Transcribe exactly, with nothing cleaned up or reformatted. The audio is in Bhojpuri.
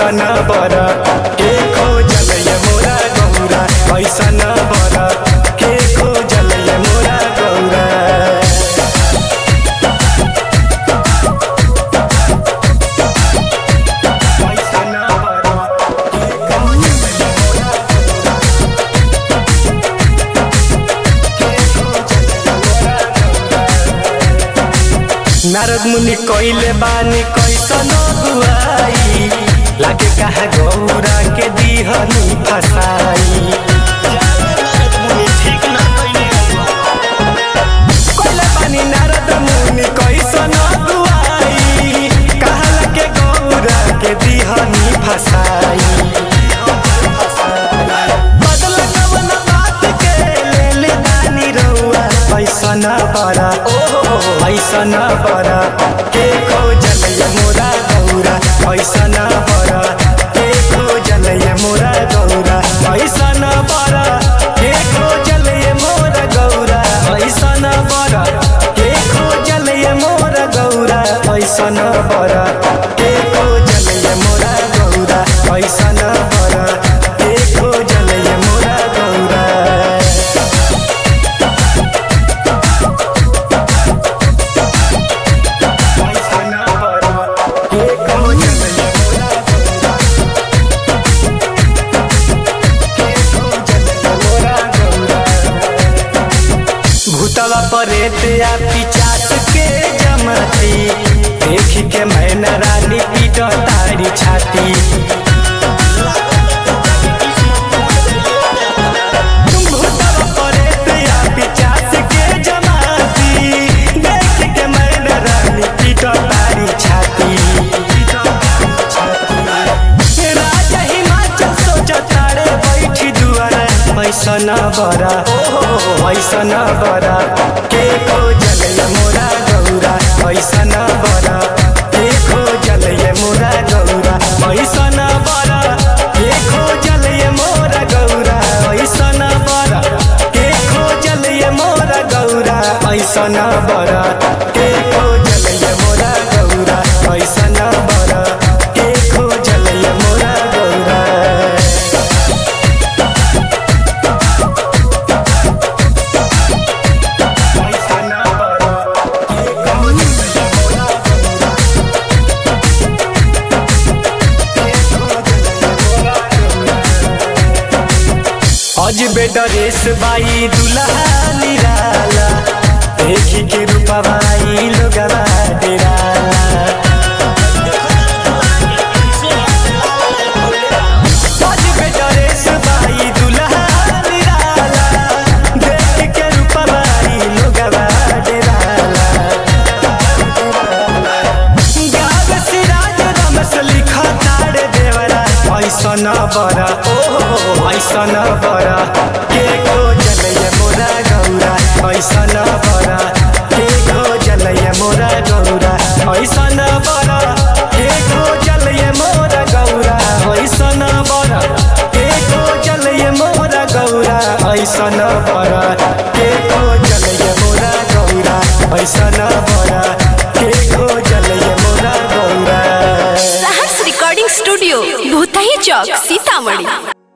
ऐसन बर के खोजल ये मोरा गौरा, ऐसन बर के खोजल ये मोरा गौरा। नारद मुनि कइले बानी कैसन दुआई, लागे कहा गौरा के दिहनी फसाई। कइले बानी नारद मुनि कैसन दुआई, कहा लागे गौरा के दिहनी फसाई। बदल कवन बात के लेले दानी रउआ, ऐसन बड़ा ऐसन बड़ा के खोजल ये मोरा गौरा, ऐसन बड़ा के खोजल ये मोरा गौरा, ऐसन बड़ा के खोजल ये मोरा गौरा, ऐसन बड़ा के खोजल ये मोरा गौरा, ऐसन बड़ा के खोजल ये मोरा गौरा, ऐसन बड़ा के खोजल ये मोरा गौरा। भूतवा परेत या पिचास के जमाती, देख के मैना रानी पीट तारी छाती। भूतवा परेत या पिचास के जमाती, देख के मैना रानी पीट तारी छाती। राजा हिमाचल सोचता रे बैठी दुआरा, ऐसन बड़ा ऐसन बड़ा के खोजल ये मोरा गौरा, ऐसन बड़ा के खोजल ये मोरा गौरा, ऐसन बड़ा के खोजल ये मोरा गौरा, ऐसन बड़ा के खोजल ये मोरा गौरा, ऐसन बड़ा के खोजल ये मोरा गौरा, ऐसन बड़ा के खोजल ये मोरा गौरा। अजबे डरेस बाई दुल्हा निराला, देखी के रूपवाई लोगवा डेराला। अजबे डरेस बाई दुल्हा निराला, देखी के रूपवाई लोगवा डेराला। गावे सिराज रमस लिखा तारे देवरा, ऐसन बड़ा ऐसन बड़ा के खोजल ये मोरा गौरा, ऐसन बड़ा के खोजल ये मोरा गौरा, ऐसन बड़ा के खोजल ये मोरा गौरा, ऐसन बड़ा के खोजल ये मोरा गौरा, ऐसन बड़ा के खोजल ये मोरा गौरा, ऐसन बड़ा के खोजल ये मोरा गौरा। Saharsh recording studio, Bhutahi Chowk, Sitamarhi.